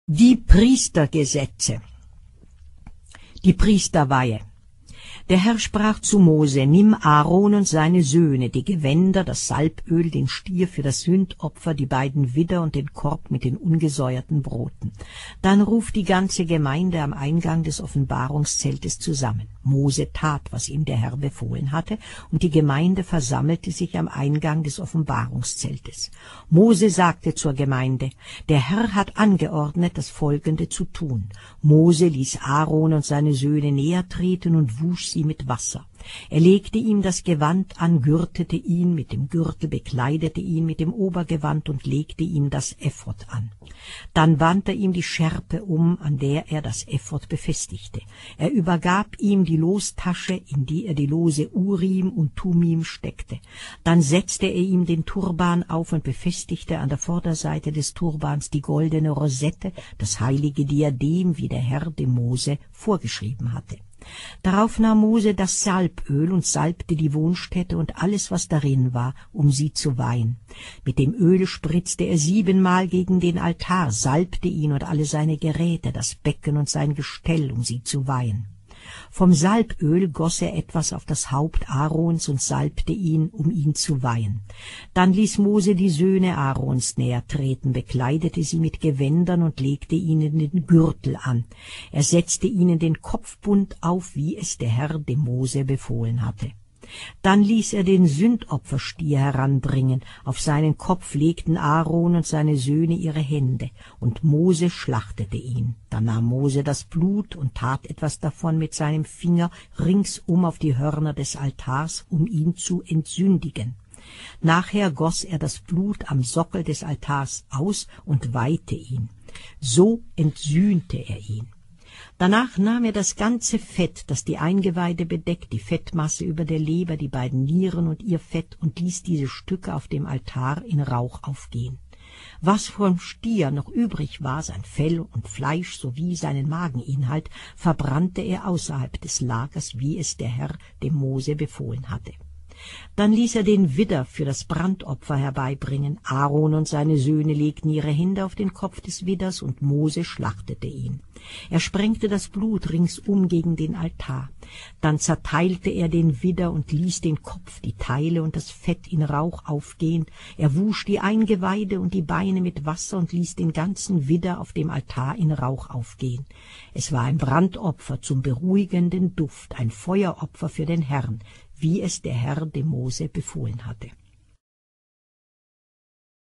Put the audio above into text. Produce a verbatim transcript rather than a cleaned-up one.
Die Priestergesetze. Die Priesterweihe. Der Herr sprach zu Mose: Nimm Aaron und seine Söhne, die Gewänder, das Salböl, den Stier für das Sündopfer, die beiden Widder und den Korb mit den ungesäuerten Broten. Dann ruf die ganze Gemeinde am Eingang des Offenbarungszeltes zusammen. Mose tat, was ihm der Herr befohlen hatte, und die Gemeinde versammelte sich am Eingang des Offenbarungszeltes. Mose sagte zur Gemeinde: Der Herr hat angeordnet, das Folgende zu tun. Mose ließ Aaron und seine Söhne näher treten und wusch sie mit Wasser. Er legte ihm das Gewand an, gürtete ihn mit dem Gürtel, bekleidete ihn mit dem Obergewand und legte ihm das Ephod an. Dann wand er ihm die Schärpe um, an der er das Ephod befestigte. Er übergab ihm die Lostasche, in die er die Lose Urim und Tumim steckte. Dann setzte er ihm den Turban auf und befestigte an der Vorderseite des Turbans die goldene Rosette, das heilige Diadem, wie der Herr dem Mose vorgeschrieben hatte. Darauf nahm Mose das Salböl und salbte die Wohnstätte und alles, was darin war, um sie zu weihen. Mit dem Öl spritzte er siebenmal gegen den Altar, salbte ihn und alle seine Geräte, das Becken und sein Gestell, um sie zu weihen. Vom Salböl goss er etwas auf das Haupt Aarons und salbte ihn, um ihn zu weihen. Dann ließ Mose die Söhne Aarons näher treten, bekleidete sie mit Gewändern und legte ihnen den Gürtel an. Er setzte ihnen den Kopfbund auf, wie es der Herr dem Mose befohlen hatte. Dann ließ er den Sündopferstier heranbringen, auf seinen Kopf legten Aaron und seine Söhne ihre Hände, und Mose schlachtete ihn. Dann nahm Mose das Blut und tat etwas davon mit seinem Finger ringsum auf die Hörner des Altars, um ihn zu entsündigen. Nachher goss er das Blut am Sockel des Altars aus und weihte ihn. So entsühnte er ihn. Danach nahm er das ganze Fett, das die Eingeweide bedeckt, die Fettmasse über der Leber, die beiden Nieren und ihr Fett, und ließ diese Stücke auf dem Altar in Rauch aufgehen. Was vom Stier noch übrig war, sein Fell und Fleisch sowie seinen Mageninhalt, verbrannte er außerhalb des Lagers, wie es der Herr dem Mose befohlen hatte. Dann ließ er den Widder für das Brandopfer herbeibringen. Aaron und seine Söhne legten ihre Hände auf den Kopf des Widders, und Mose schlachtete ihn. Er sprengte das Blut ringsum gegen den Altar. Dann zerteilte er den Widder und ließ den Kopf, die Teile und das Fett in Rauch aufgehen. Er wusch die Eingeweide und die Beine mit Wasser und ließ den ganzen Widder auf dem Altar in Rauch aufgehen. Es war ein Brandopfer zum beruhigenden Duft, ein Feueropfer für den Herrn, wie es der Herr dem Mose befohlen hatte.